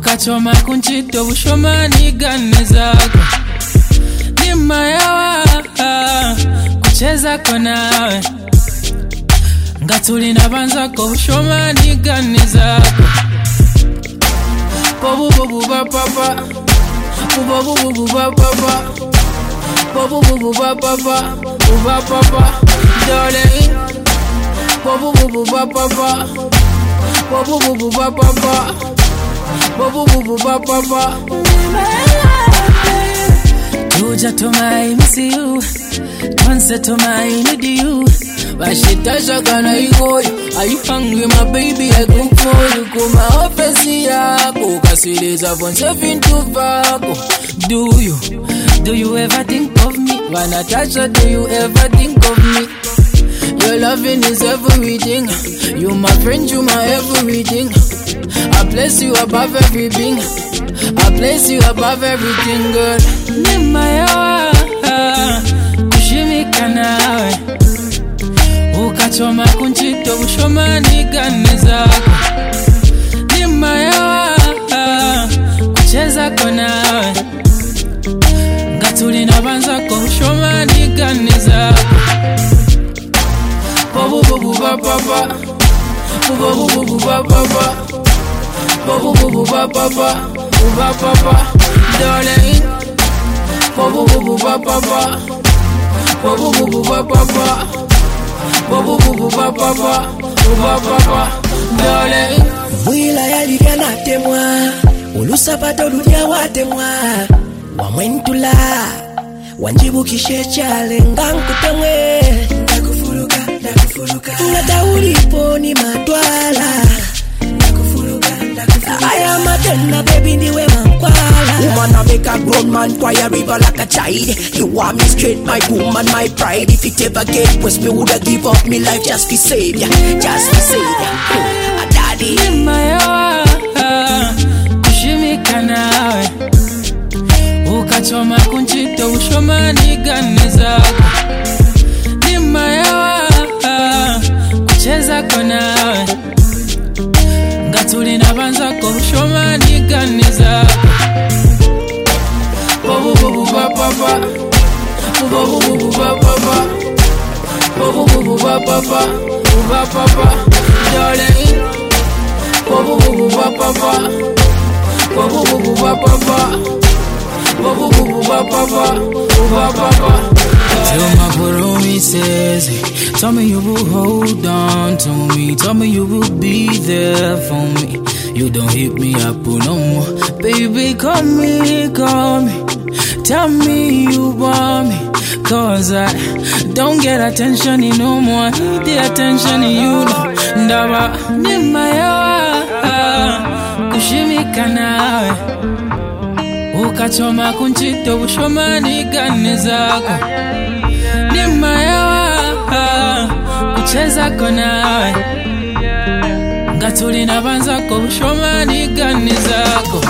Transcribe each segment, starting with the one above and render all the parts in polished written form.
ukachoma kunchito bushomani gani zako nima yawa kucheza kwa nawe ngatuli nabanzako bushomani gani zako bobu bobu ba papa bobu bobu ba papa bobu bobu ba papa uba papa darling bobu bobu ba papa bobu bobu ba papa bobu bobu ba papa tuja to my miss you once to my need you Bashitasha kana iko are you hungry my baby I cook for you kuma office yako kasileza von 7 to 5 do you ever think of me Natasha do you ever think of me your loving is everything you my friend you my everything I place you above everything I place you above everything girl nima yawa kushimika nawe ukachoma kunchito bushomani gani zako nima yawa kucheza kwa nawe ngatuli nabanzako bushomani gani zako bobu bobu ba papa bobu bobu ba papa bobu bobu ba papa uba papa darling bobu bobu ba papa bobu bobu ba papa bobu bobu ba papa uba papa darling mwila yalivya natemwa ulusapato ludia watemwa wamwentula wanjibu kishechale ngankutemwe ndakufuruka ngatauripo ni matwala I am a tender baby niwe mankwala woman I make a grown man cry a river like a child you want me straight my woman my pride if it ever get worse me woulda give up me life just to save ya a daddy nima yawa kushimika nawe ukachoma kunchito bushomani gani zako nima yawa kucheza kwa nawe ngatuli nabanzako bushomani gani zako bobu bobu ba papa bobu bobu ba papa bobu bobu ba papa uba papa darling bobu bobu ba papa bobu bobu ba papa bobu bobu ba papa uba papa tell my promises tell me you will hold on to me tell me you will be there for me you don't hit me up no more baby call me tell me you want me cause I don't get attention no more I need the attention you know ndaba nima yawa kushimika nawe ukachoma kunchito bushomani gani zako nima yawa kucheza kwa nawe ngatuli nabanzako bushomani gani zako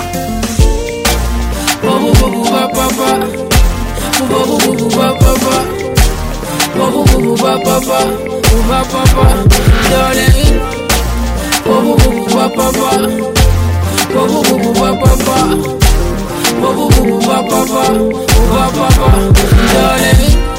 bobu bobu ba papa bobu bobu ba papa bobu bobu ba papa uba papa darling bobu bobu ba papa bobu bobu ba papa bobu bobu ba papa uba papa darling